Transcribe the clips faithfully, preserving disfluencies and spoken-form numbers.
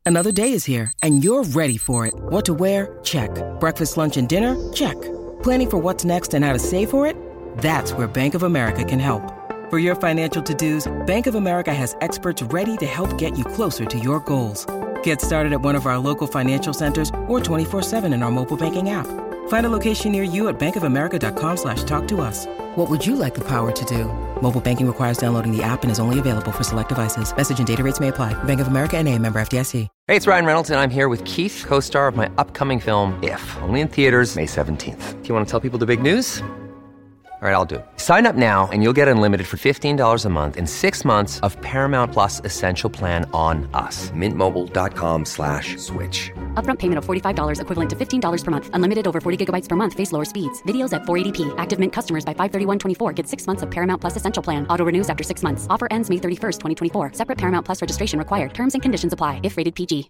Another day is here, and you're ready for it. What to wear? Check. Breakfast, lunch, and dinner? Check. Planning for what's next and how to save for it? That's where Bank of America can help. For your financial to-dos, Bank of America has experts ready to help get you closer to your goals. Get started at one of our local financial centers or twenty-four seven in our mobile banking app. Find a location near you at bankofamerica.com slash talk to us. What would you like the power to do? Mobile banking requires downloading the app and is only available for select devices. Message and data rates may apply. Bank of America N A, member F D I C. Hey, it's Ryan Reynolds, and I'm here with Keith, co-star of my upcoming film, If, only in theaters May seventeenth. Do you want to tell people the big news? All right, I'll do it. Sign up now and you'll get unlimited for fifteen dollars a month and six months of Paramount Plus Essential Plan on us. Mint Mobile dot com slash switch. Upfront payment of forty-five dollars equivalent to fifteen dollars per month. Unlimited over forty gigabytes per month. Face lower speeds. Videos at four eighty p. Active Mint customers by five thirty-one twenty-four get six months of Paramount Plus Essential Plan. Auto renews after six months. Offer ends May thirty-first, twenty twenty-four. Separate Paramount Plus registration required. Terms and conditions apply if rated P G.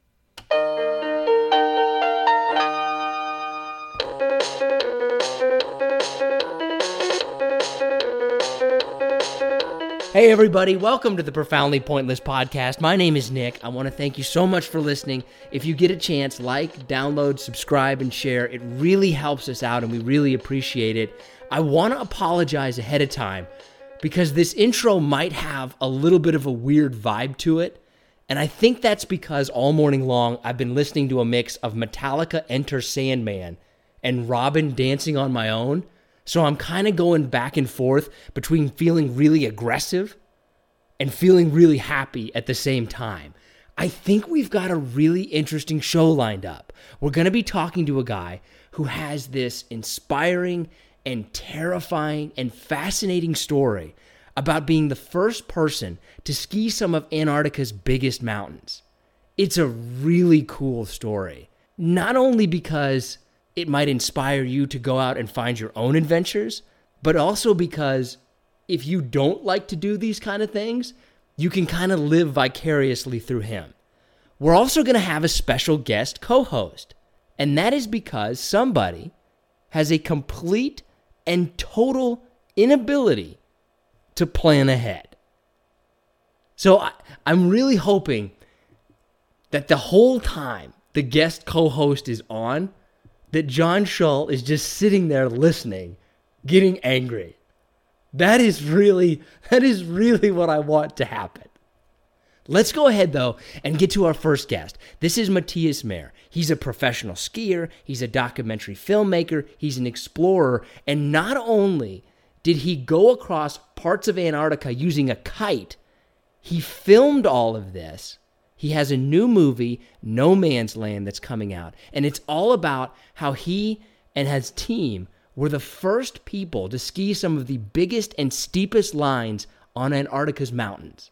Hey everybody, welcome to the Profoundly Pointless Podcast. My name is Nick. I want to thank you so much for listening. If you get a chance, like, download, subscribe, and share. It really helps us out and we really appreciate it. I want to apologize ahead of time because this intro might have a little bit of a weird vibe to it. And I think that's because all morning long I've been listening to a mix of Metallica Enter Sandman and Robin Dancing on My Own. So I'm kind of going back and forth between feeling really aggressive and feeling really happy at the same time. I think we've got a really interesting show lined up. We're going to be talking to a guy who has this inspiring and terrifying and fascinating story about being the first person to ski some of Antarctica's biggest mountains. It's a really cool story, not only because it might inspire you to go out and find your own adventures, but also because if you don't like to do these kind of things, you can kind of live vicariously through him. We're also going to have a special guest co-host, and that is because somebody has a complete and total inability to plan ahead. So I, I'm really hoping that the whole time the guest co-host is on, that John Schull is just sitting there listening, getting angry. That is really, that is really what I want to happen. Let's go ahead, though, and get to our first guest. This is Matthias Mayer. He's a professional skier, he's a documentary filmmaker, he's an explorer, and not only did he go across parts of Antarctica using a kite, he filmed all of this. He has a new movie, No Man's Land, that's coming out. And it's all about how he and his team were the first people to ski some of the biggest and steepest lines on Antarctica's mountains.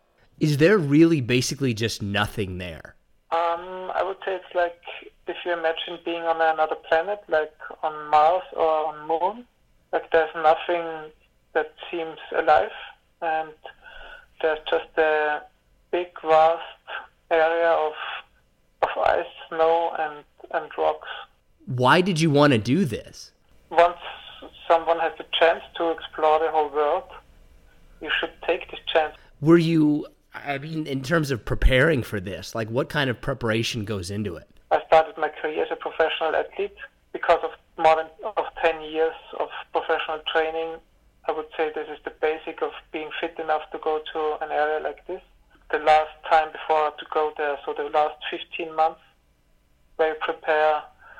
Is there really basically just nothing there? Um, I would say it's like if you imagine being on another planet, like on Mars or on Moon. Like there's nothing that seems alive. And there's just a big, vast area of of ice, snow, and, and rocks. Why did you want to do this? Once someone has a chance to explore the whole world, you should take this chance. Were you, I mean, in terms of preparing for this, like what kind of preparation goes into it? I started my career as a professional athlete. Because of more than of ten years of professional training, I would say this is the basic of being fit enough to go to an area like this. The last time before to go there, so the last fifteen months, where you prepare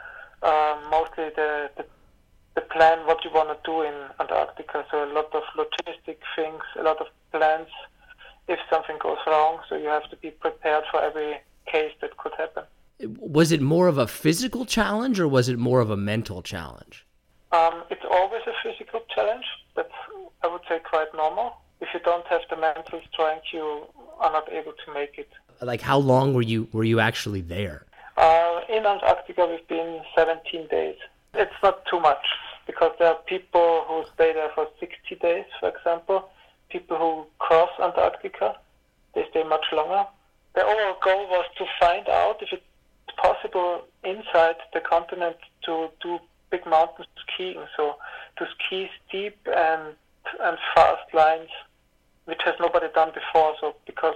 uh, mostly the, the the plan what you want to do in Antarctica. So a lot of logistic things, a lot of plans if something goes wrong. So you have to be prepared for every case that could happen. Was it more of a physical challenge or was it more of a mental challenge? Um, it's always a physical challenge. That's, I would say, quite normal. If you don't have the mental strength, you are not able to make it. Like, how long were you were you actually there? Uh, in Antarctica, we've been seventeen days. It's not too much, because there are people who stay there for sixty days, for example. People who cross Antarctica, they stay much longer. The overall goal was to find out if it's possible inside the continent to do big mountain skiing, so to ski steep and and fast lines, which has nobody done before. So because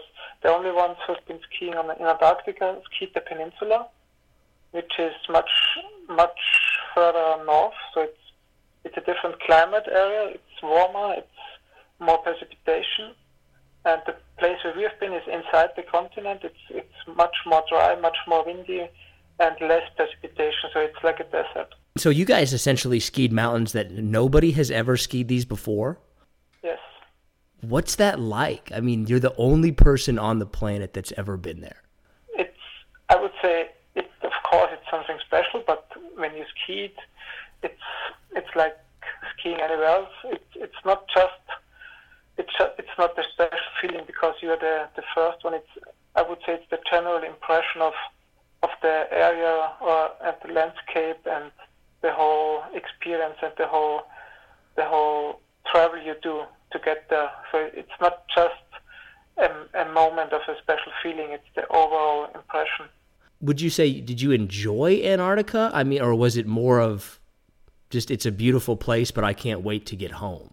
the only ones who've been skiing on, in Antarctica skied the peninsula, which is much much further north. So it's it's a different climate area. It's warmer. It's more precipitation, and the place where we have been is inside the continent. It's it's much more dry, much more windy, and less precipitation. So it's like a desert. So you guys essentially skied mountains that nobody has ever skied these before? Yes. What's that like? I mean, you're the only person on the planet that's ever been there. It's, I would say, it, of course, it's something special, but when you ski it, it's, it's like skiing anywhere else. It, it's not just, it's, it's not the special feeling because you're the, the first one. It's, I would say it's the general impression of, of the area or and the landscape and the whole experience and the whole the whole travel you do to get there. So it's not just a, a moment of a special feeling, it's the overall impression. Would you say, did you enjoy Antarctica? I mean, or was it more of just, it's a beautiful place, but I can't wait to get home?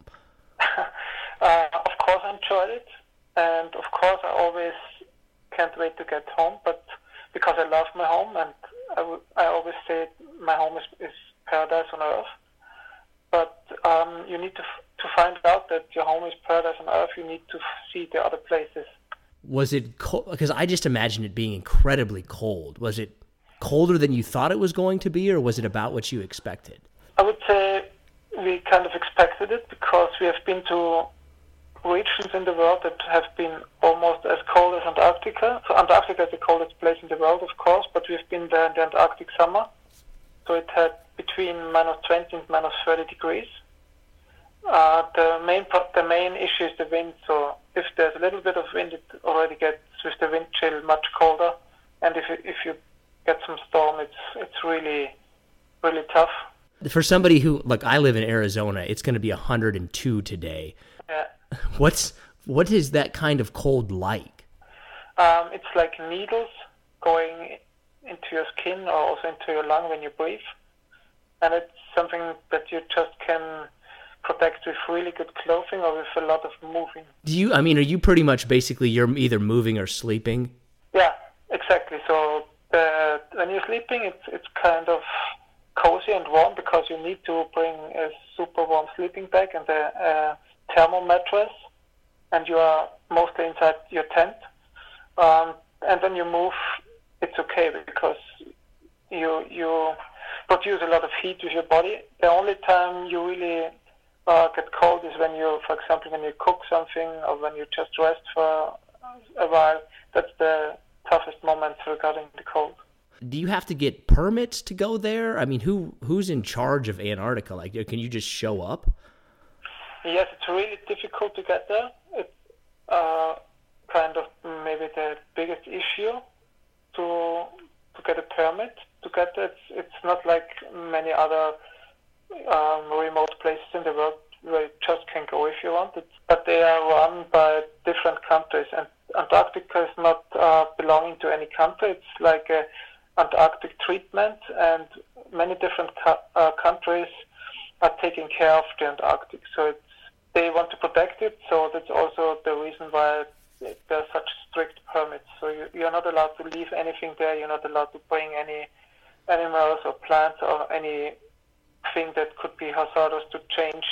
uh, of course I enjoyed it, and of course I always can't wait to get home, but because I love my home, and I, w- I always say my home is, is paradise on earth. But um, you need to f- to find out that your home is paradise on earth. You need to f- see the other places. Was it cold? Because I just imagine it being incredibly cold. Was it colder than you thought it was going to be, or was it about what you expected? I would say we kind of expected it because we have been to regions in the world that have been almost as cold as Antarctica. So Antarctica is the coldest place in the world, of course, but we've been there in the Antarctic summer. So it had between minus twenty and minus thirty degrees. Uh, the main pro- the main issue is the wind. So if there's a little bit of wind, it already gets with the wind chill much colder. And if you, if you get some storm, it's it's really really tough. For somebody who, like, I live in Arizona, it's going to be one hundred two today. Yeah. What's what is that kind of cold like? Um, it's like needles going into your skin or also into your lung when you breathe, and it's something that you just can protect with really good clothing or with a lot of moving. Do you? I mean, are you pretty much basically you're either moving or sleeping? Yeah, exactly. So the, when you're sleeping, it's it's kind of cozy and warm because you need to bring a super warm sleeping bag and a, a thermal mattress, and you are mostly inside your tent. Um, and when you move, it's okay because you you produce a lot of heat with your body. The only time you really uh, get cold is when you, for example, when you cook something or when you just rest for a while. That's the toughest moments regarding the cold. Do you have to get permits to go there? I mean, who who's in charge of Antarctica? Like, can you just show up? Yes, it's really difficult to get there. It's uh, kind of maybe the biggest issue to to get a permit to get there. It's, it's not like many other um, remote places in the world where you just can go if you want. It's, but they are run by different countries, and Antarctica is not uh, belonging to any country. It's like a Antarctic treatment, and many different co- uh, countries are taking care of the Antarctic. So it's, they want to protect it, so that's also the reason why there's such strict permits. So you, you're not allowed to leave anything there. You're not allowed to bring any animals or plants or anything that could be hazardous to change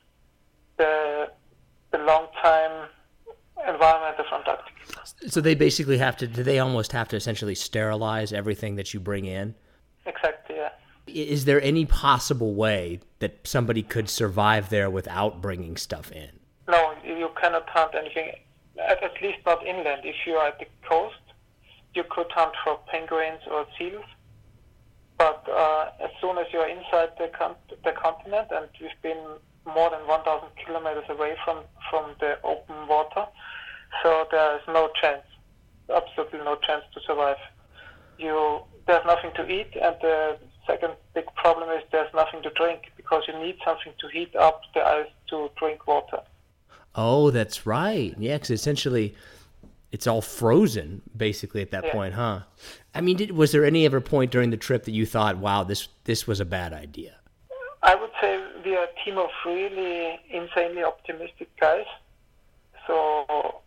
the the long time environment of Antarctica. So they basically have to, do they almost have to essentially sterilize everything that you bring in? Exactly, yeah. Is there any possible way that somebody could survive there without bringing stuff in? No, you cannot hunt anything, at, at least not inland. If you are at the coast, you could hunt for penguins or seals. But uh, as soon as you're inside the, con- the continent, and we've been more than one thousand kilometers away from, from the open water, so there is no chance, absolutely no chance to survive. You there's nothing to eat, and the second big problem is there's nothing to drink because you need something to heat up the ice to drink water. Oh, that's right. Yeah, because essentially it's all frozen basically at that yeah. point, huh? I mean, did, was there any ever point during the trip that you thought, wow, this this was a bad idea? I would say we are a team of really insanely optimistic guys. So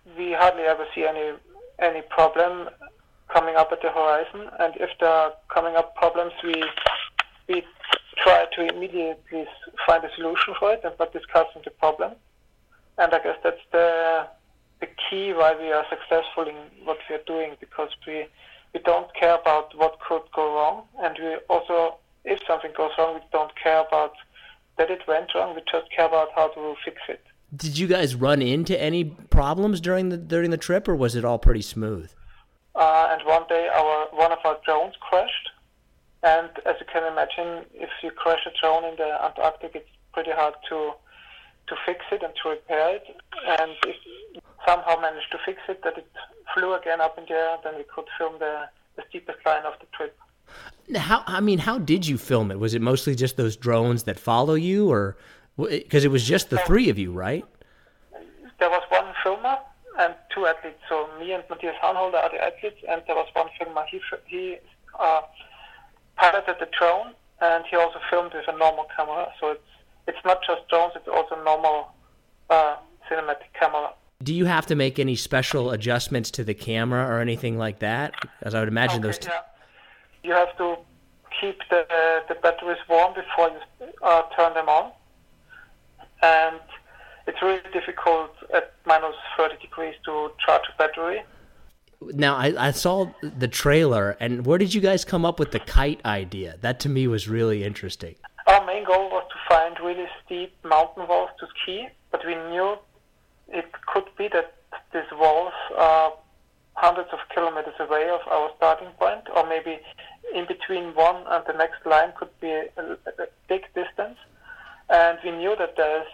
we hardly ever see any any problem coming up at the horizon. And if there are coming up problems, we we try to immediately find a solution for it and not discussing the problem. And I guess that's the the key why we are successful in what we are doing, because we we don't care about what could go wrong, and we also, if something goes wrong, we don't care about that it went wrong. We just care about how to fix it. Did you guys run into any problems during the during the trip, or was it all pretty smooth? Uh, and one day, our one of our drones crashed, and as you can imagine, if you crash a drone in the Antarctic, it's pretty hard to to fix it and to repair it. And if somehow managed to fix it, that it flew again up in the air, then we could film the, the steepest line of the trip. How, I mean, how did you film it? Was it mostly just those drones that follow you, or because it was just the three of you, right? There was one filmer and two athletes. So me and Matthias Hahnholder are the athletes, and there was one filmer. He he uh, piloted the drone, and he also filmed with a normal camera. So it's it's not just drones; it's also normal uh, cinematic camera. Do you have to make any special adjustments to the camera or anything like that? As I would imagine okay, those. T- yeah. You have to keep the uh, the batteries warm before you uh, turn them on, and it's really difficult at minus thirty degrees to charge a battery. Now, I, I saw the trailer, and where did you guys come up with the kite idea? That to me was really interesting. Our main goal was to find really steep mountain walls to ski, but we knew it could be that these walls are hundreds of kilometers away of our starting point, or maybe in between one and the next line could be a, a big distance. And we knew that there's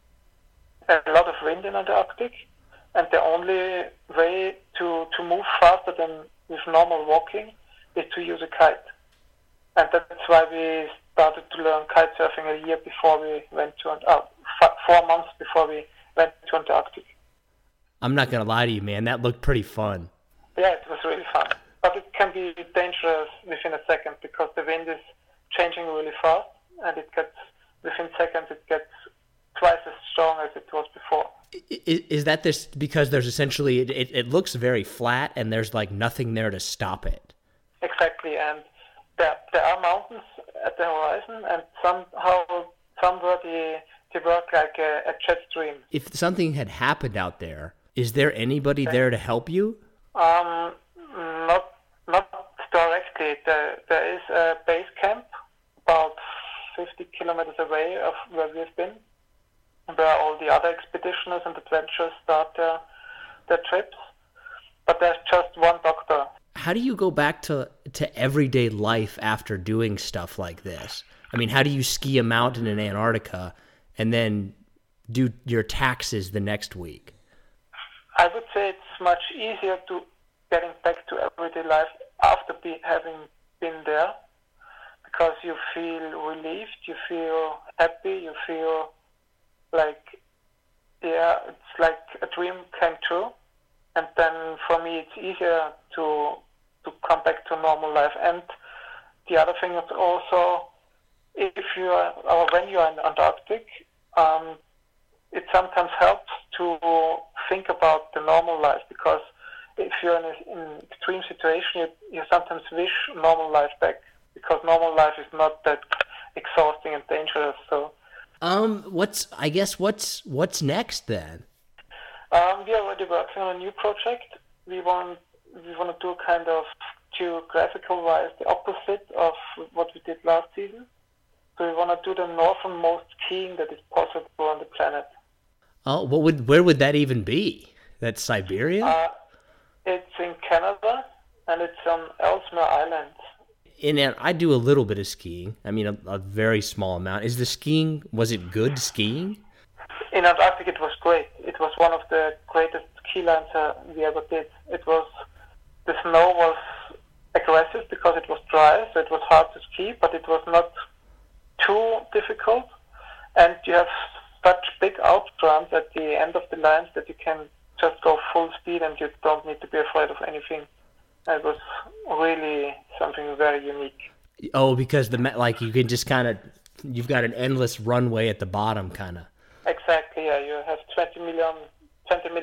a lot of wind in Antarctic, and the only way to, to move faster than with normal walking is to use a kite. And that's why we started to learn kite surfing a year before we went to, uh, four months before we went to Antarctic. I'm not going to lie to you, man. That looked pretty fun. Yeah, it was really fun. But it can be dangerous within a second because the wind is changing really fast, and it gets, within seconds, it gets twice as strong as it was before. Is, is that this because there's essentially, it, it, it looks very flat and there's like nothing there to stop it? Exactly, and there, there are mountains at the horizon, and somehow, somewhere they, they work like a, a jet stream. If something had happened out there, is there anybody there to help you? Um, not not directly. There, there is a base camp about fifty kilometers away of where we've been, where all the other expeditioners and adventurers start their, their trips. But there's just one doctor. How do you go back to, to everyday life after doing stuff like this? I mean, how do you ski a mountain in Antarctica and then do your taxes the next week? I would say it's much easier to getting back to everyday life after be, having been there, because you feel relieved, you feel happy, you feel like, yeah, it's like a dream came true. And then for me, it's easier to to come back to normal life. And the other thing is also, if you are, or when you are in Antarctic, um, it sometimes helps to think about the normal life, because if you're in an extreme situation, you, you sometimes wish normal life back, because normal life is not that exhausting and dangerous. So, um, what's I guess what's what's next then? Um, we are already working on a new project. We want we want to do kind of geographical-wise the opposite of what we did last season. So we want to do the northernmost skiing that is possible on the planet. Oh, what would where would that even be? That's Siberia? Uh, it's in Canada, and it's on Ellesmere Island. In I do a little bit of skiing. I mean, a, a very small amount. Is the skiing, was it good skiing? In Antarctic, it was great. It was one of the greatest ski lines uh, we ever did. It was, the snow was aggressive because it was dry, so it was hard to ski, but it was not too difficult. And you have such big outruns at the end of the lines that you can just go full speed and you don't need to be afraid of anything. It was really something very unique. Oh, because the like you can just kind of, you've got an endless runway at the bottom, kind of. Exactly, yeah. You have twenty million, twenty million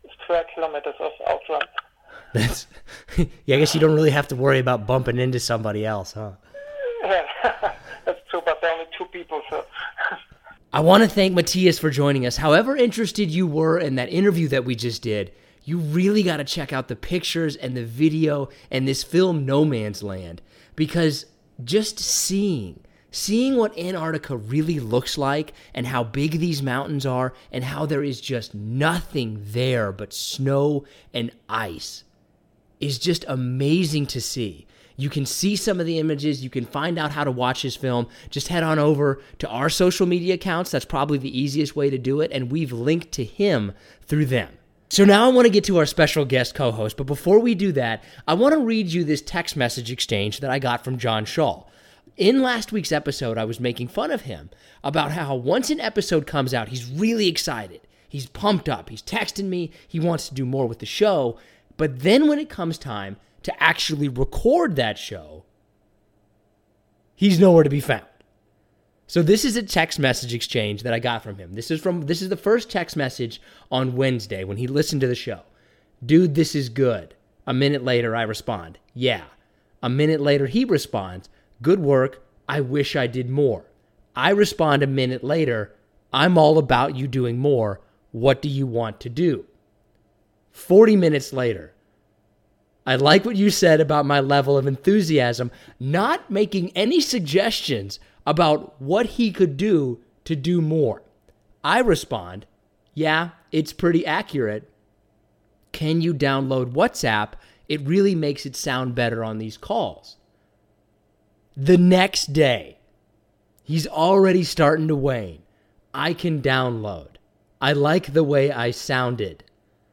square kilometers of outrun. That's, yeah, I guess you don't really have to worry about bumping into somebody else, huh? Yeah, that's true, but there are only two people, so. I want to thank Matthias for joining us. However interested you were in that interview that we just did, you really got to check out the pictures and the video and this film No Man's Land, because just seeing, seeing what Antarctica really looks like and how big these mountains are and how there is just nothing there but snow and ice is just amazing to see. You can see some of the images. You can find out how to watch his film. Just head on over to our social media accounts. That's probably the easiest way to do it, and we've linked to him through them. So now I want to get to our special guest co-host, but before we do that, I want to read you this text message exchange that I got from John Shaw. In last week's episode, I was making fun of him about how once an episode comes out, he's really excited. He's pumped up. He's texting me. He wants to do more with the show. But then when it comes time to actually record that show, he's nowhere to be found. So this is a text message exchange that I got from him. This is from this is the first text message on Wednesday when he listened to the show. Dude, this is good. A minute later, I respond, yeah. A minute later, he responds, good work. I wish I did more. I respond a minute later, I'm all about you doing more. What do you want to do? forty minutes later, I like what you said about my level of enthusiasm, not making any suggestions about what he could do to do more. I respond, yeah, it's pretty accurate. Can you download WhatsApp? It really makes it sound better on these calls. The next day, he's already starting to wane. I can download. I like the way I sounded.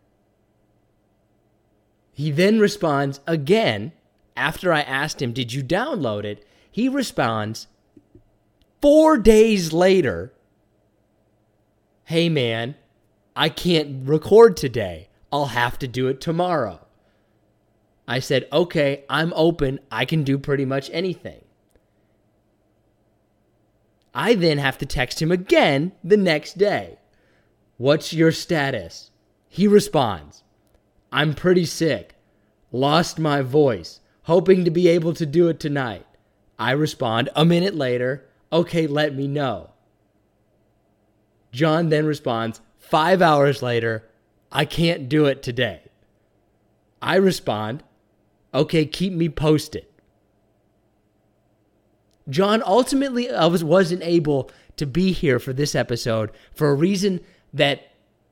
He then responds again, after I asked him, did you download it? He responds, four days later, hey man, I can't record today. I'll have to do it tomorrow. I said, okay, I'm open. I can do pretty much anything. I then have to text him again the next day. What's your status? He responds, I'm pretty sick. Lost my voice. Hoping to be able to do it tonight. I respond a minute later, okay, let me know. John then responds, five hours later, I can't do it today. I respond, okay, keep me posted. John ultimately I was, wasn't able to be here for this episode for a reason that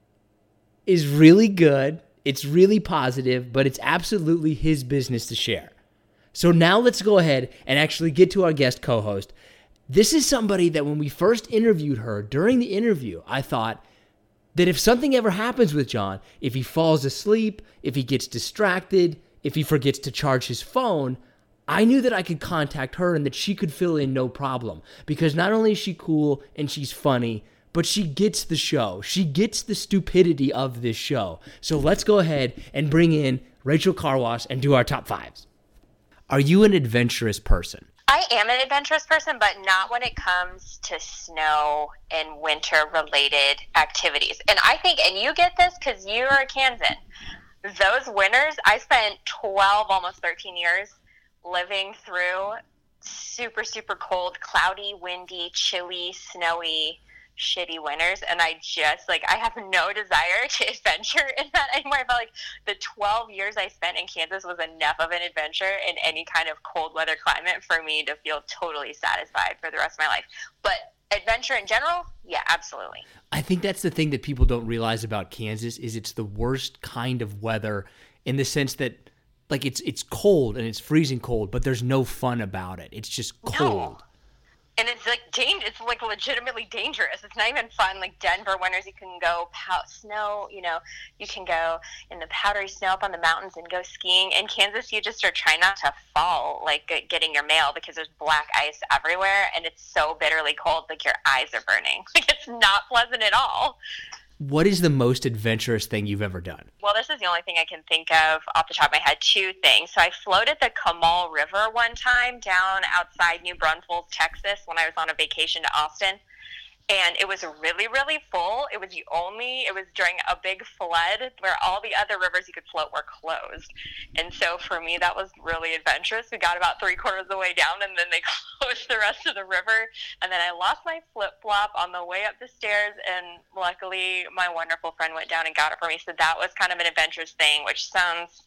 is really good. It's really positive, but it's absolutely his business to share. So now let's go ahead and actually get to our guest co-host. This is somebody that when we first interviewed her, during the interview, I thought that if something ever happens with John, if he falls asleep, if he gets distracted, if he forgets to charge his phone, I knew that I could contact her and that she could fill in no problem. Because not only is she cool and she's funny, but she gets the show. She gets the stupidity of this show. So let's go ahead and bring in Rachel Karwas and do our top fives. Are you an adventurous person? I am an adventurous person, but not when it comes to snow and winter-related activities. And I think, and you get this because you're a Kansan, those winters, I spent twelve, almost thirteen years living through super, super cold, cloudy, windy, chilly, snowy, shitty winters, and I just, like, I have no desire to adventure in that anymore. I felt like the twelve years I spent in Kansas was enough of an adventure in any kind of cold weather climate for me to feel totally satisfied for the rest of my life. But adventure in general, yeah, absolutely. I think that's the thing that people don't realize about Kansas is it's the worst kind of weather in the sense that, like, it's it's cold and it's freezing cold, but there's no fun about it. It's just cold. No. And it's like dang- it's like legitimately dangerous. It's not even fun. Like Denver winters, you can go pow- snow. You know, you can go in the powdery snow up on the mountains and go skiing. In Kansas, you just are trying not to fall, like getting your mail because there's black ice everywhere, and it's so bitterly cold, like your eyes are burning. Like it's not pleasant at all. What is the most adventurous thing you've ever done? Well, this is the only thing I can think of off the top of my head. Two things. So I floated the Kamal River one time down outside New Braunfels, Texas, when I was on a vacation to Austin. And it was really, really full. It was the only, it was during a big flood where all the other rivers you could float were closed. And so for me, that was really adventurous. We got about three quarters of the way down, and then they closed the rest of the river. And then I lost my flip-flop on the way up the stairs, and luckily my wonderful friend went down and got it for me. So that was kind of an adventurous thing, which sounds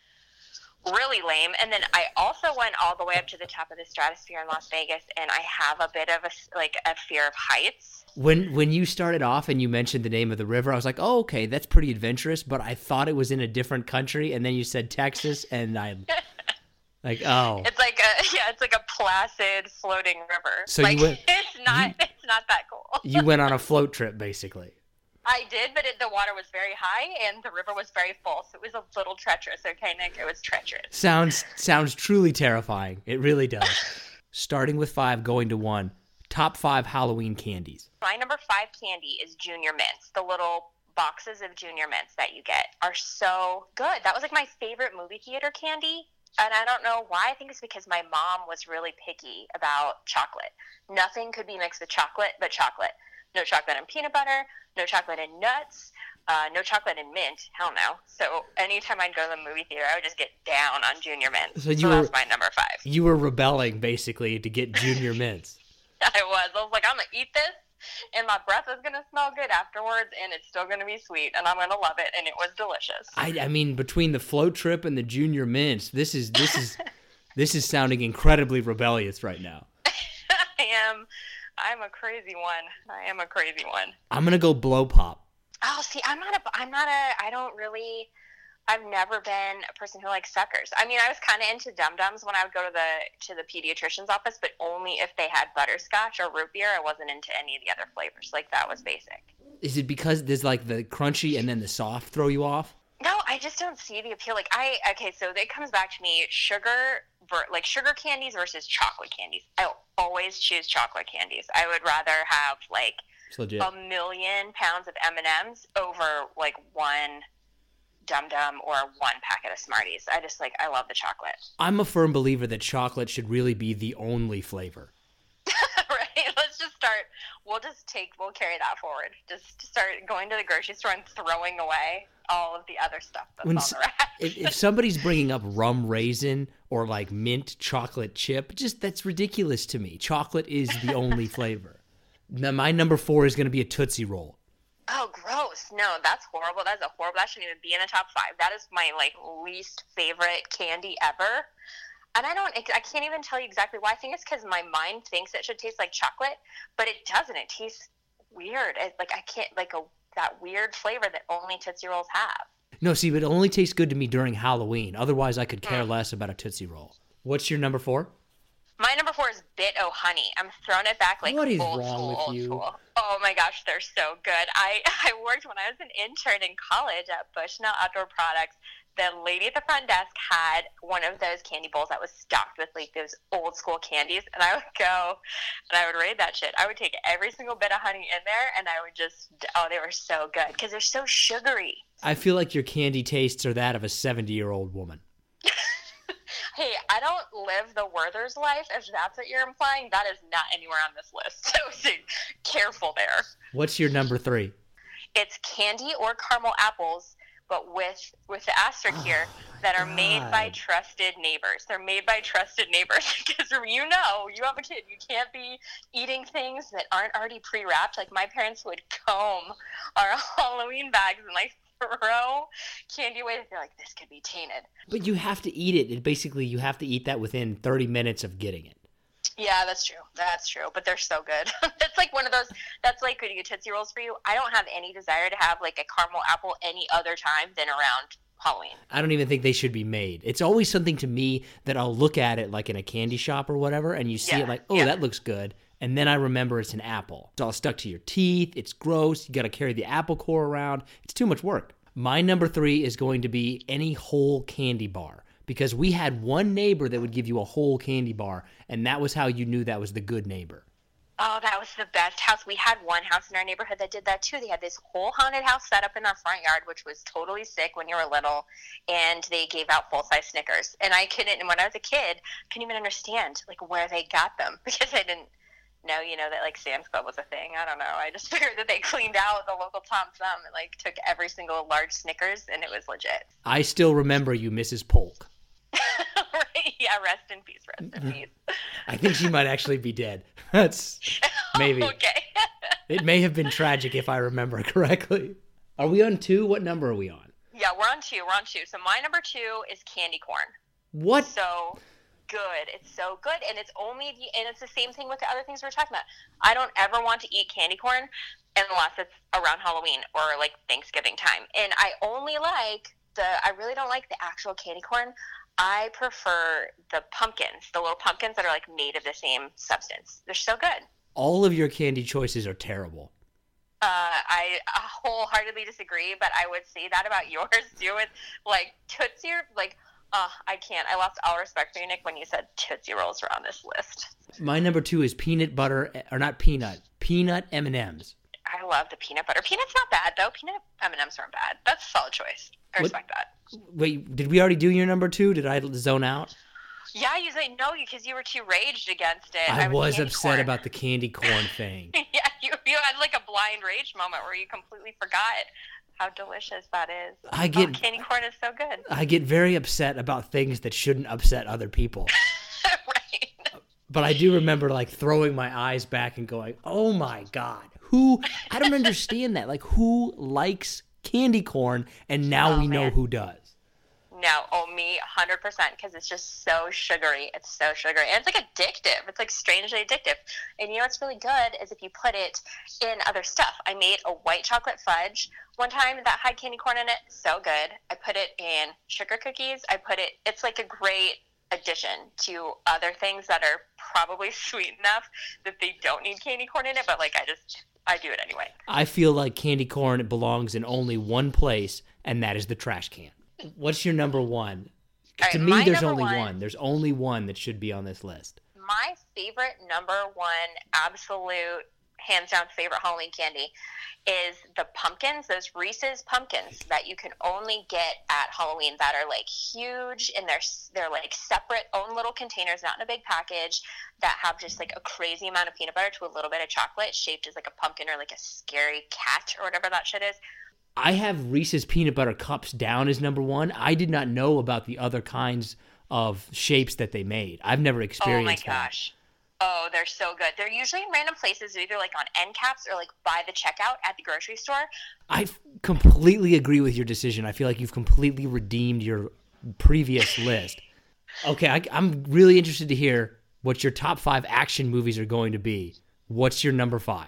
really lame. And then I also went all the way up to the top of the stratosphere in Las Vegas, and I have a bit of a like a fear of heights. When when you started off and you mentioned the name of the river, I was like, oh, okay, that's pretty adventurous, but I thought it was in a different country, and then you said Texas, and I like, oh, it's like a yeah, it's like a placid floating river. So like, you went, it's not you, it's not that cool. You went on a float trip, basically. I did, but it, the water was very high and the river was very full, so it was a little treacherous. Okay, Nick, it was treacherous. Sounds sounds truly terrifying. It really does. Starting with five, going to one. Top five Halloween candies. My number five candy is Junior Mints. The little boxes of Junior Mints that you get are so good. That was like my favorite movie theater candy. And I don't know why. I think it's because my mom was really picky about chocolate. Nothing could be mixed with chocolate but chocolate. No chocolate and peanut butter, no chocolate and nuts, uh, no chocolate and mint. Hell no. So anytime I'd go to the movie theater, I would just get down on Junior Mints. So, you so were, that's my number five. You were rebelling, basically, to get Junior Mints. I was. I was like, I'm going to eat this, and my breath is going to smell good afterwards, and it's still going to be sweet, and I'm going to love it, and it was delicious. I, I mean, between the float trip and the Junior Mints, this is this is this is sounding incredibly rebellious right now. I am. I'm a crazy one. I am a crazy one. I'm gonna go blow pop. Oh, see, I'm not a. I'm not a. I don't really. I've never been a person who likes suckers. I mean, I was kind of into Dum Dums when I would go to the to the pediatrician's office, but only if they had butterscotch or root beer. I wasn't into any of the other flavors. Like, that was basic. Is it because there's like the crunchy and then the soft throw you off? No, I just don't see the appeal. Like, I okay, so it comes back to me sugar. Like sugar candies versus chocolate candies. I always choose chocolate candies. I would rather have like a million pounds of M and M's over like one Dum Dum or one packet of Smarties. I just like I love the chocolate. I'm a firm believer that chocolate should really be the only flavor. Right? Let's just start. We'll just take. We'll carry that forward. Just start going to the grocery store and throwing away all of the other stuff that's when, on the rack. if, if somebody's bringing up rum raisin or like mint chocolate chip, just that's ridiculous to me. Chocolate is the only flavor. Now, my number four is going to be a Tootsie Roll. Oh, gross. No, that's horrible. That's a horrible. That shouldn't even be in the top five. That is my like least favorite candy ever. And I don't, I can't even tell you exactly why. I think it's because my mind thinks it should taste like chocolate, but it doesn't. It tastes weird. It, like I can't, like a that weird flavor that only Tootsie Rolls have. No, see, but it only tastes good to me during Halloween. Otherwise, I could care mm. less about a Tootsie Roll. What's your number four? My number four is Bit-O-Honey. I'm throwing it back like what is old wrong school, with old you? school. Oh my gosh, they're so good. I, I worked when I was an intern in college at Bushnell Outdoor Products. The lady at the front desk had one of those candy bowls that was stocked with like those old school candies, and I would go and I would raid that shit. I would take every single bit of honey in there, and I would just, oh, they were so good because they're so sugary. I feel like your candy tastes are that of a seventy-year-old woman. Hey, I don't live the Werther's life. If that's what you're implying, that is not anywhere on this list. So, so careful there. What's your number three? It's candy or caramel apples, but with with the asterisk oh, here, that are God. made by trusted neighbors. They're made by trusted neighbors because you know, you have a kid, you can't be eating things that aren't already pre-wrapped. Like my parents would comb our Halloween bags and like throw candy away. They're like, this could be tainted. But you have to eat it. It basically, you have to eat that within thirty minutes of getting it. Yeah, that's true. That's true. But they're so good. That's like one of those, that's like good Tootsie Rolls for you. I don't have any desire to have like a caramel apple any other time than around Halloween. I don't even think they should be made. It's always something to me that I'll look at it like in a candy shop or whatever, and you see yeah. it like, oh, yeah. that looks good. And then I remember it's an apple. It's all stuck to your teeth. It's gross. You got to carry the apple core around. It's too much work. My number three is going to be any whole candy bar. Because we had one neighbor that would give you a whole candy bar, and that was how you knew that was the good neighbor. Oh, that was the best house. We had one house in our neighborhood that did that too. They had this whole haunted house set up in our front yard, which was totally sick when you were little, and they gave out full-size Snickers. And I couldn't, and when I was a kid, couldn't even understand like where they got them because I didn't know, you know, that like Sam's Club was a thing. I don't know. I just figured that they cleaned out the local Tom Thumb and like took every single large Snickers, and it was legit. I still remember you, Missus Polk. Right? Yeah, rest in peace, rest in peace. I think she might actually be dead. That's maybe. Okay. It may have been tragic if I remember correctly. Are we on two? What number are we on? Yeah, we're on two. We're on two. So my number two is candy corn. What? So good. It's so good. And it's only the, and it's the same thing with the other things we were talking about. I don't ever want to eat candy corn unless it's around Halloween or like Thanksgiving time. And I only like the, I really don't like the actual candy corn. I prefer the pumpkins, the little pumpkins that are like made of the same substance. They're so good. All of your candy choices are terrible. Uh, I wholeheartedly disagree, but I would say that about yours too. With like Tootsie, like, uh, I can't. I lost all respect for you, Nick, when you said Tootsie Rolls were on this list. My number two is peanut butter, or not peanut, peanut M and M's. I love the peanut butter. Peanut's not bad though. Peanut M and M's aren't bad. That's a solid choice. I respect what? that. Wait, did we already do your number two? Did I zone out? Yeah, you say no because you were too raged against it. I, I was, was upset corn. about the candy corn thing. Yeah, you you had like a blind rage moment where you completely forgot how delicious that is. I get oh, candy corn is so good. I get very upset about things that shouldn't upset other people. Right. But I do remember like throwing my eyes back and going, "Oh my God, who? I don't understand that. Like, who likes candy corn?" And now oh, we know man. who does. No, oh, me, one hundred percent, because it's just so sugary. It's so sugary. And it's, like, addictive. It's, like, strangely addictive. And you know what's really good is if you put it in other stuff. I made a white chocolate fudge one time that had candy corn in it. So good. I put it in sugar cookies. I put it – it's, like, a great addition to other things that are probably sweet enough that they don't need candy corn in it. But, like, I just – I do it anyway. I feel like candy corn belongs in only one place, and that is the trash can. What's your number one? Right, to me, there's only one, one. There's only one that should be on this list. My favorite number one, absolute, hands down favorite Halloween candy is the pumpkins, those Reese's pumpkins that you can only get at Halloween that are like huge and they're they're like separate own little containers, not in a big package, that have just like a crazy amount of peanut butter to a little bit of chocolate shaped as like a pumpkin or like a scary cat or whatever that shit is. I have Reese's peanut butter cups down as number one. I did not know about the other kinds of shapes that they made. I've never experienced that. Oh my gosh. That. Oh, they're so good. They're usually in random places, either like on end caps or like by the checkout at the grocery store. I completely agree with your decision. I feel like you've completely redeemed your previous list. Okay, I, I'm really interested to hear what your top five action movies are going to be. What's your number five?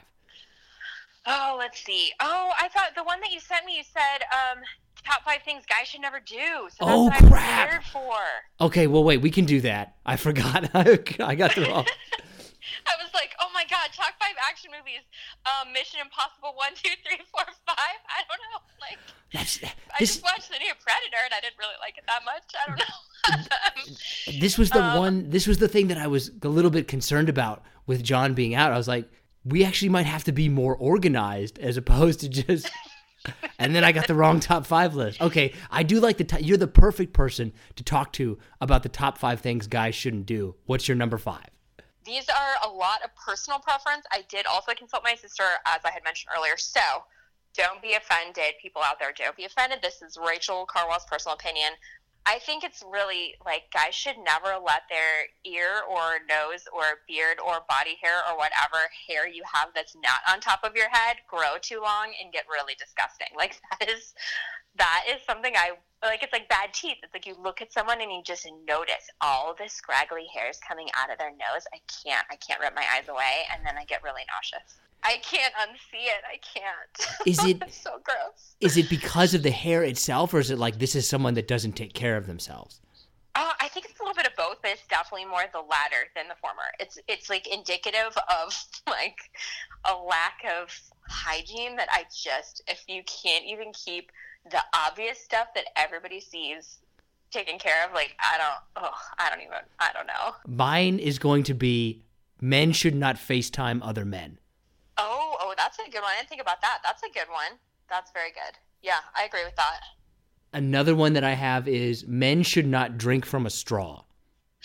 Oh, let's see. Oh, I thought the one that you sent me, you said um, top five things guys should never do. So that's oh, what crap. I'm prepared for. Okay, well, wait, we can do that. I forgot. I got the wrong. I was like, oh my God, top five action movies. Um, Mission Impossible one, two, three, four, five. I don't know. Like, That's, I this, just watched the new Predator and I didn't really like it that much. I don't know. This was the um, one, this was the thing that I was a little bit concerned about with John being out. I was like, we actually might have to be more organized as opposed to just, and then I got the wrong top five list. Okay, I do like the, t- you're the perfect person to talk to about the top five things guys shouldn't do. What's your number five? These are a lot of personal preference. I did also consult my sister, as I had mentioned earlier. So don't be offended, people out there. Don't be offended. This is Rachel Carwell's personal opinion. I think it's really like guys should never let their ear or nose or beard or body hair or whatever hair you have that's not on top of your head grow too long and get really disgusting. Like that is that is something I like. It's like bad teeth. It's like you look at someone and you just notice all the scraggly hairs coming out of their nose. I can't. I can't rip my eyes away, and then I get really nauseous. I can't unsee it. I can't. Is it it's so gross? Is it because of the hair itself, or is it like this is someone that doesn't take care of themselves? Uh, I think it's a little bit of both, but it's definitely more the latter than the former. It's it's like indicative of like a lack of hygiene that I just, if you can't even keep the obvious stuff that everybody sees taken care of, like I don't, oh, I don't even, I don't know. Mine is going to be men should not FaceTime other men. Oh, oh, that's a good one. I didn't think about that. That's a good one. That's very good. Yeah, I agree with that. Another one that I have is men should not drink from a straw.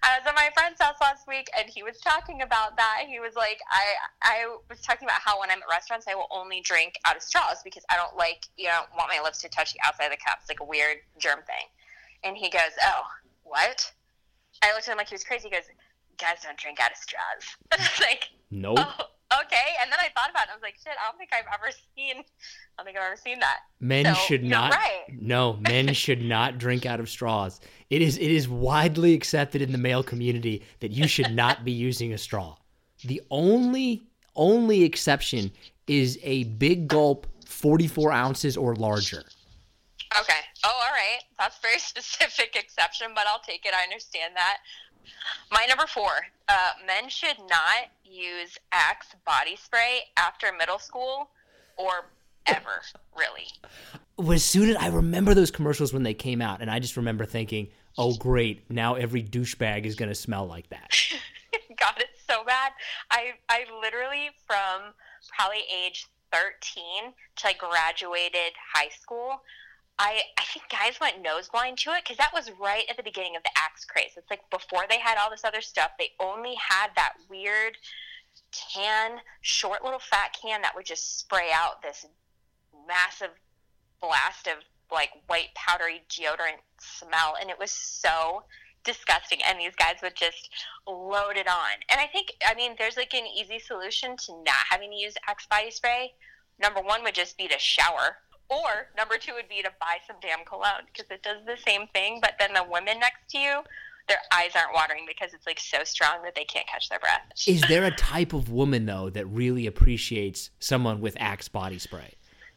I was at my friend's house last week, and he was talking about that. He was like, I I was talking about how when I'm at restaurants, I will only drink out of straws because I don't like, you know, want my lips to touch the outside of the cup. It's like a weird germ thing. And he goes, oh, what? I looked at him like he was crazy. He goes, guys don't drink out of straws. I was like, Nope. Oh, okay. And then I thought about it. I was like, shit, I don't think I've ever seen, I don't think I've ever seen that. Men so, should not. Right. No, men should not drink out of straws. It is it is widely accepted in the male community that you should not be using a straw. The only only exception is a big gulp, forty-four ounces or larger. Okay. Oh, all right. That's a very specific exception, but I'll take it. I understand that. My number four, uh, men should not use Axe body spray after middle school or ever, really. As soon as I remember those commercials when they came out, and I just remember thinking, oh, great, now every douchebag is going to smell like that. Got it so bad. I, I literally, from probably age thirteen till I graduated high school, I, I think guys went nose blind to it because that was right at the beginning of the Axe craze. It's like before they had all this other stuff, they only had that weird can, short little fat can that would just spray out this massive blast of like white powdery deodorant smell. And it was so disgusting. And these guys would just load it on. And I think, I mean, there's like an easy solution to not having to use Axe body spray. Number one would just be to shower. Or number two would be to buy some damn cologne because it does the same thing, but then the women next to you, their eyes aren't watering because it's like so strong that they can't catch their breath. Is there a type of woman, though, that really appreciates someone with Axe body spray?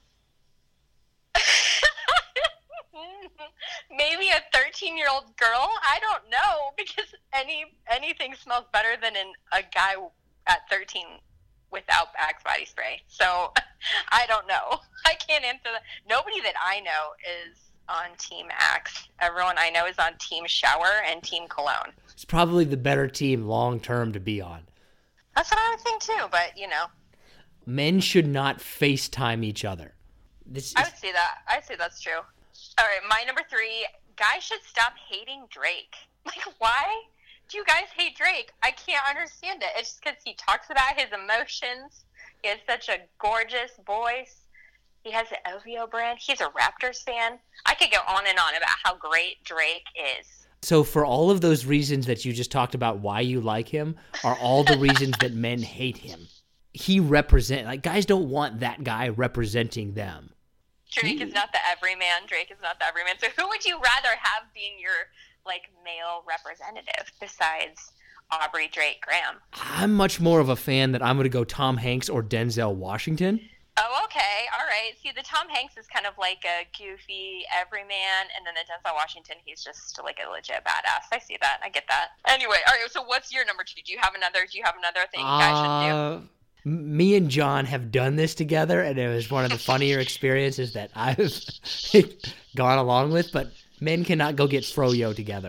Maybe a thirteen-year-old girl? I don't know because any anything smells better than an, a guy at thirteen without Axe body spray. So I don't know. I can't answer that. Nobody that I know is on Team Axe. Everyone I know is on Team Shower and Team Cologne. It's probably the better team long term to be on. That's what I would think too, but you know. Men should not FaceTime each other. This is... I would say that. I would say that's true. All right, my number three, guys should stop hating Drake. Like, why do you guys hate Drake? I can't understand it. It's just because he talks about his emotions. He has such a gorgeous voice. He has an O V O brand. He's a Raptors fan. I could go on and on about how great Drake is. So for all of those reasons that you just talked about why you like him are all the reasons that men hate him. He represent like guys don't want that guy representing them. Drake is not the everyman. Drake is not the everyman. So who would you rather have being your like male representative besides Aubrey Drake Graham? I'm much more of a fan that I'm going to go Tom Hanks or Denzel Washington. Oh, okay. All right. See, the Tom Hanks is kind of like a goofy everyman, and then the Denzel Washington, he's just like a legit badass. I see that. I get that. Anyway, all right. So what's your number two? Do you have another? Do you have another thing uh, guys should do? Me and John have done this together, and it was one of the funnier experiences that I've gone along with. But men cannot go get froyo together.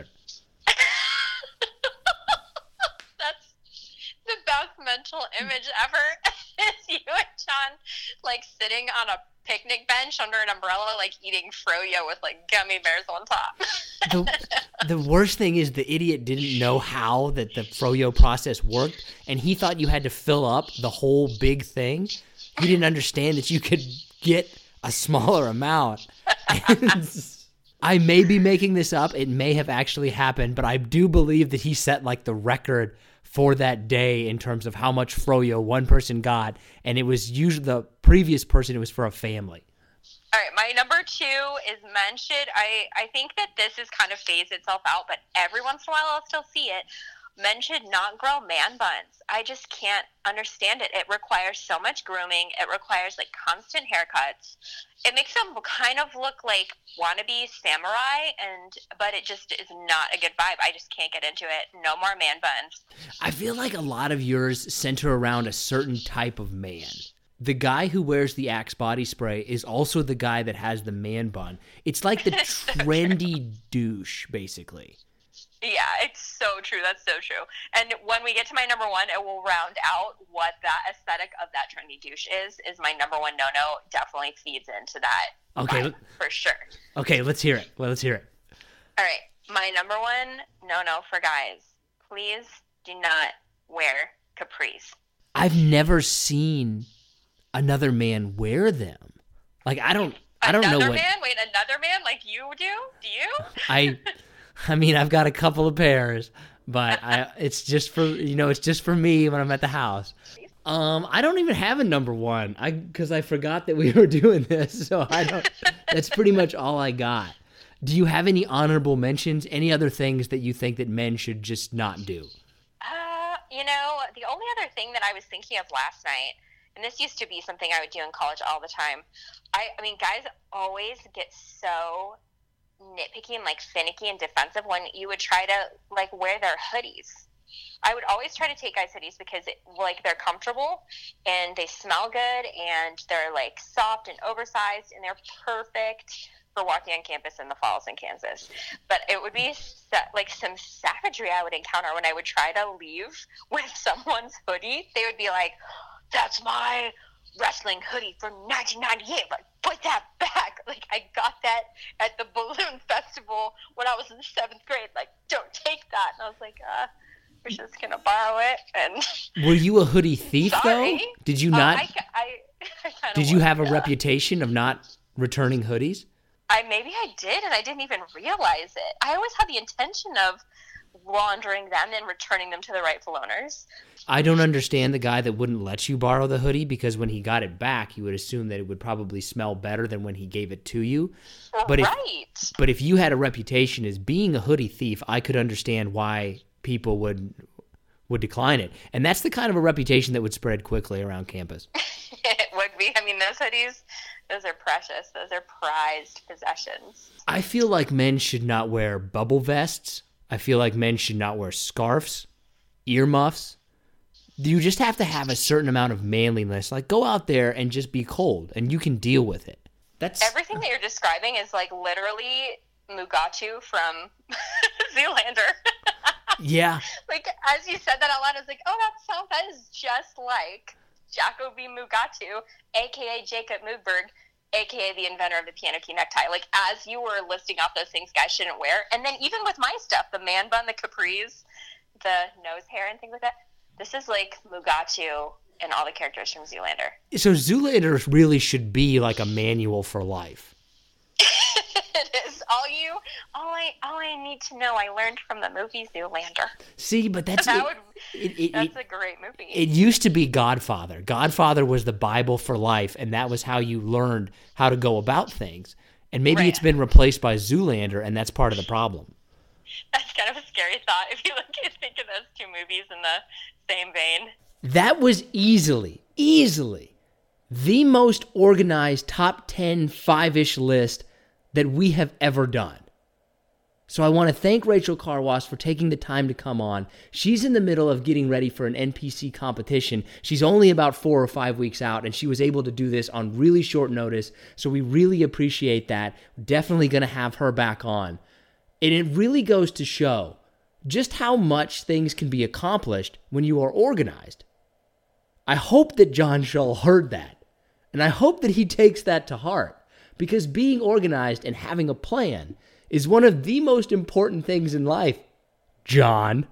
That's the best mental image ever. Is you and John like sitting on a picnic bench under an umbrella, like eating froyo with like gummy bears on top. the, the worst thing is the idiot didn't know how that the froyo process worked, and he thought you had to fill up the whole big thing. He didn't understand that you could get a smaller amount. I may be making this up. It may have actually happened, but I do believe that he set like the record for that day in terms of how much froyo one person got, and it was usually the previous person, it was for a family. All right, my number two is men should, I, I think that this has kind of phased itself out, but every once in a while I'll still see it. Men should not grow man buns. I just can't understand it. It requires so much grooming. It requires like constant haircuts. It makes them kind of look like wannabe samurai, and but it just is not a good vibe. I just can't get into it. No more man buns. I feel like a lot of yours center around a certain type of man. The guy who wears the Axe body spray is also the guy that has the man bun. It's like the trendy douche, basically. Yeah, it's so true. That's so true. And when we get to my number one, it will round out what that aesthetic of that trendy douche is. Is my number one no-no. Definitely feeds into that. Okay. Vibe, for sure. Okay, let's hear it. Well, let's hear it. All right. My number one no-no for guys please do not wear capris. I've never seen another man wear them. Like, I don't, I don't another know what. man? Wait, another man like you do? Do you? I, I mean, I've got a couple of pairs, but I, it's just for, you know, it's just for me when I'm at the house. Um, I don't even have a number one. I, cause I forgot that we were doing this. So I don't, that's pretty much all I got. Do you have any honorable mentions? Any other things that you think that men should just not do? Uh, you know, the only other thing that I was thinking of last night, and this used to be something I would do in college all the time. I, I mean, guys always get so nitpicky and like finicky and defensive when you would try to like wear their hoodies. I would always try to take guys' hoodies because it, like they're comfortable and they smell good and they're like soft and oversized and they're perfect for walking on campus in the falls in Kansas. But it would be sa- like some savagery I would encounter when I would try to leave with someone's hoodie. They would be like, "That's my wrestling hoodie from nineteen ninety-eight, like put that back." Like I got that at the balloon festival when I was in seventh grade. Like, don't take that. And I was like, uh, we're just gonna borrow it. And were you a hoodie thief sorry. though? Did you uh, not? I, I, I did you was, have a yeah. reputation of not returning hoodies? I maybe I did, and I didn't even realize it. I always had the intention of laundering them and returning them to the rightful owners. I don't understand the guy that wouldn't let you borrow the hoodie because when he got it back, you would assume that it would probably smell better than when he gave it to you. Well, but if, right. But if you had a reputation as being a hoodie thief, I could understand why people would would decline it. And that's the kind of a reputation that would spread quickly around campus. It would be. I mean, those hoodies, those are precious. Those are prized possessions. I feel like men should not wear bubble vests. I feel like men should not wear scarves, earmuffs. You just have to have a certain amount of manliness. Like, go out there and just be cold, and you can deal with it. That's everything that you're describing is like literally Mugatu from Zoolander. Yeah. Like, as you said that out loud, I was like, oh, that sounds, that is just like Jacko V. Mugatu, a k a. Jacob Moogberg, a k a the inventor of the piano key necktie. Like, as you were listing off those things guys shouldn't wear, and then even with my stuff, the man bun, the capris, the nose hair, and things like that, this is like Mugatu and all the characters from Zoolander. So Zoolander really should be like a manual for life. It is. All you, all I, all I need to know, I learned from the movie Zoolander. See, but that's that it, would, it, it, that's it, a great movie. It used to be Godfather. Godfather was the Bible for life, and that was how you learned how to go about things. And maybe right. it's been replaced by Zoolander, and that's part of the problem. That's kind of a scary thought if you look at think of those two movies in the same vein. That was easily, easily the most organized top ten five-ish list that we have ever done. So I want to thank Rachel Karwas for taking the time to come on. She's in the middle of getting ready for an N P C competition. She's only about four or five weeks out, and she was able to do this on really short notice, so we really appreciate that. Definitely going to have her back on. And it really goes to show just how much things can be accomplished when you are organized. I hope that John Shull heard that, and I hope that he takes that to heart. Because being organized and having a plan is one of the most important things in life, John.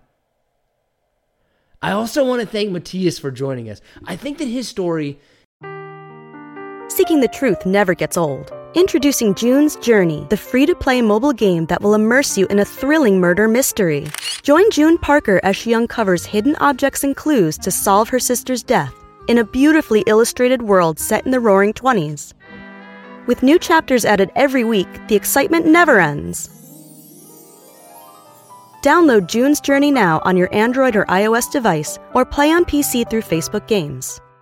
I also want to thank Matthias for joining us. I think that his story... Seeking the truth never gets old. Introducing June's Journey, the free-to-play mobile game that will immerse you in a thrilling murder mystery. Join June Parker as she uncovers hidden objects and clues to solve her sister's death in a beautifully illustrated world set in the Roaring Twenties. With new chapters added every week, the excitement never ends. Download June's Journey now on your Android or iOS device, or play on P C through Facebook Games.